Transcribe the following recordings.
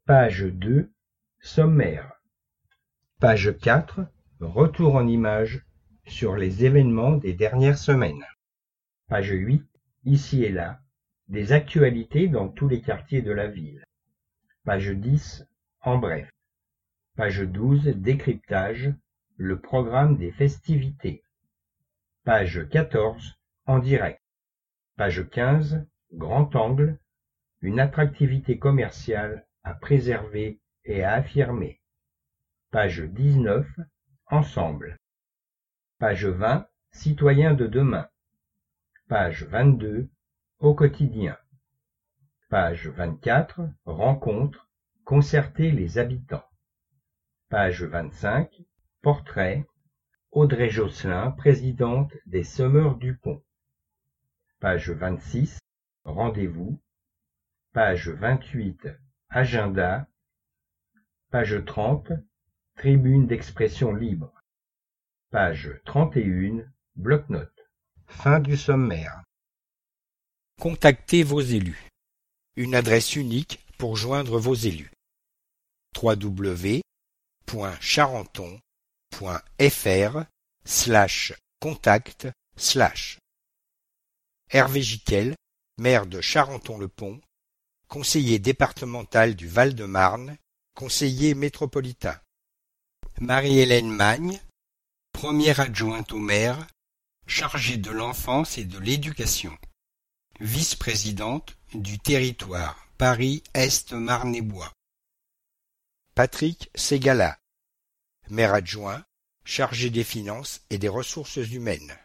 Page 2, sommaire. Page 4, retour en images sur les événements des dernières semaines. Page 8, ici et là, des actualités dans tous les quartiers de la ville. Page 10, en bref. Page 12, décryptage, le programme des festivités. Page 14, en direct. Page 15, grand angle, une attractivité commerciale à préserver et à affirmer. Page 19, ensemble. Page 20, citoyens de demain. Page 22, au quotidien. Page 24, rencontre, concerter les habitants. Page 25, portrait, Audrey Josselin, présidente des Semeurs du Pont. Page 26, rendez-vous. Page 28, agenda. Page 30, tribune d'expression libre. Page 31, bloc-notes. Fin du sommaire. Contactez vos élus. Une adresse unique pour joindre vos élus. www.charenton.fr/contact/ Hervé Giquel, maire de Charenton-le-Pont, conseiller départemental du Val-de-Marne, conseiller métropolitain. Marie-Hélène Magne, première adjointe au maire, chargée de l'enfance et de l'éducation. Vice-présidente du territoire Paris-Est-Marne-et-Bois. Patrick Ségala, maire adjoint, chargé des finances et des ressources humaines.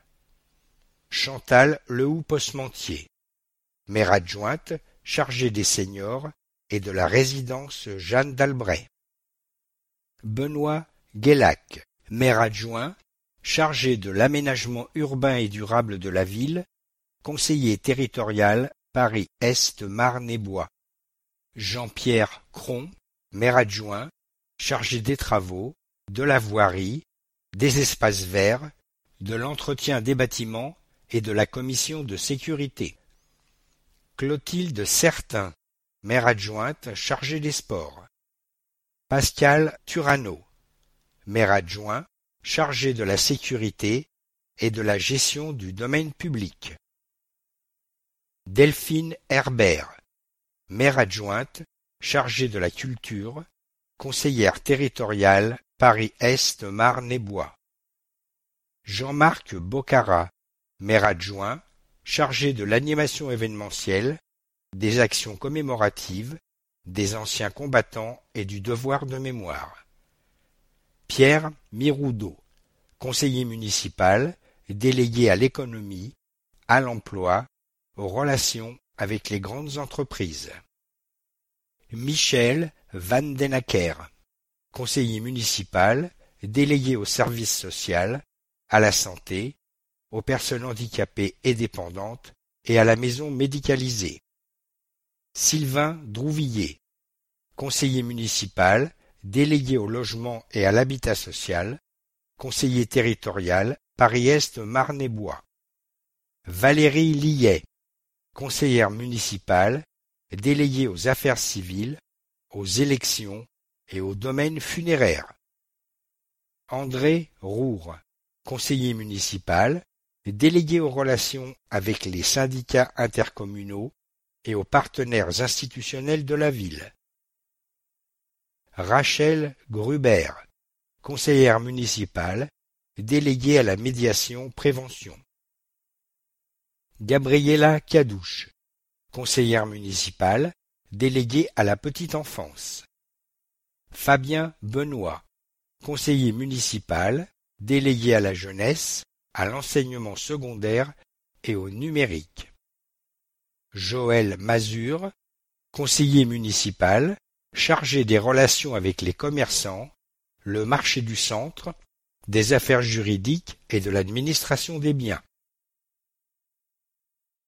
Chantal Lehoux-Posmentier, maire adjointe, chargée des seniors et de la résidence Jeanne d'Albret. Benoît Guélac, maire adjoint, chargé de l'aménagement urbain et durable de la ville, conseiller territorial Paris-Est Marne-et-Bois. Jean-Pierre Cron, maire adjoint, chargé des travaux, de la voirie, des espaces verts, de l'entretien des bâtiments et de la commission de sécurité. Clotilde Certain, maire adjointe, chargée des sports. Pascal Turano, maire adjoint, chargé de la sécurité et de la gestion du domaine public. Delphine Herbert, maire adjointe, chargée de la culture, conseillère territoriale Paris-Est Marne-et-Bois. Jean-Marc Bocara, maire adjoint, chargé de l'animation événementielle, des actions commémoratives, des anciens combattants et du devoir de mémoire. Pierre Miroudot, conseiller municipal, délégué à l'économie, à l'emploi, aux relations avec les grandes entreprises. Michel Van den Acker, conseiller municipal, délégué au service social, à la santé, aux personnes handicapées et dépendantes et à la maison médicalisée. Sylvain Drouvillier, conseiller municipal, délégué au logement et à l'habitat social, conseiller territorial, Paris-Est Marne-et-Bois. Valérie Lillet, conseillère municipale, déléguée aux affaires civiles, aux élections et au domaine funéraire. André Roure, conseiller municipal, délégué aux relations avec les syndicats intercommunaux et aux partenaires institutionnels de la ville. Rachel Gruber, conseillère municipale, déléguée à la médiation-prévention. Gabriela Cadouche, conseillère municipale, déléguée à la petite enfance. Fabien Benoît, conseiller municipal, délégué à la jeunesse, à l'enseignement secondaire et au numérique. Joël Mazur, conseiller municipal, chargé des relations avec les commerçants, le marché du centre, des affaires juridiques et de l'administration des biens.